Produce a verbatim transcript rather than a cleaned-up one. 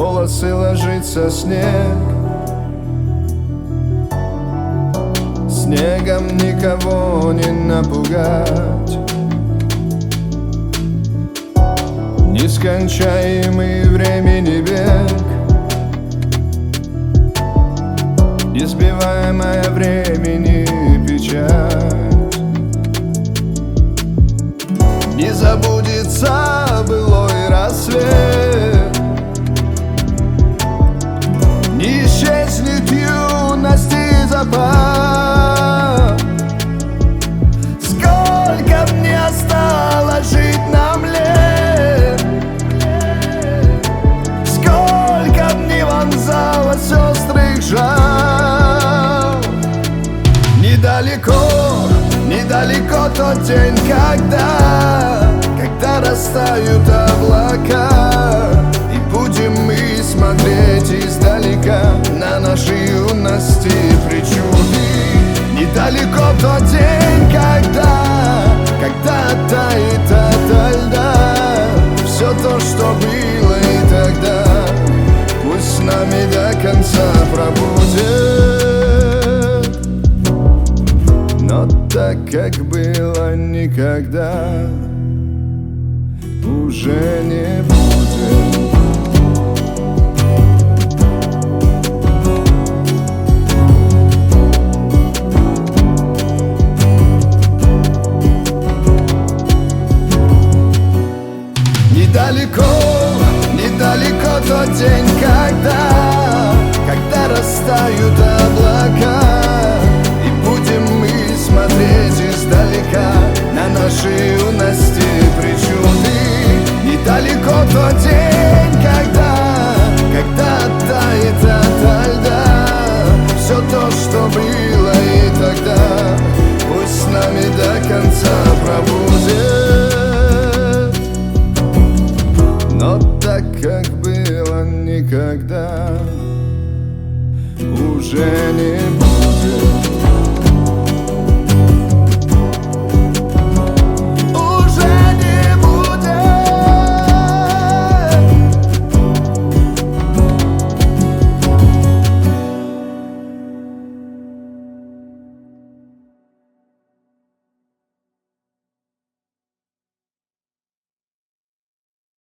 волосы ложится снег. Снегом никого не напугать. Нескончаемый времени бег, избиваемая времени печать. Не забудется былой рассвет, не исчезнет юность и запах. Сколько мне осталось жить нам лет, сколько дней вонзалось острых жал. Недалеко, недалеко тот день, когда Когда растают облака, и будем мы смотреть издалека на наши юности причуды. Недалеко тот день, когда Когда тает ото льда все то, что было и тогда, пусть с нами до конца пробудет. Но так, как было никогда, уже не будет. Недалеко, недалеко тот день, когда Когда растают облака, и будем мы смотреть издалека на наши юности причуды. Недалеко тот день, когда Когда тает ото льда все то, что было и тогда, пусть с нами до конца пробудет. Но так, как было никогда, уже не будет.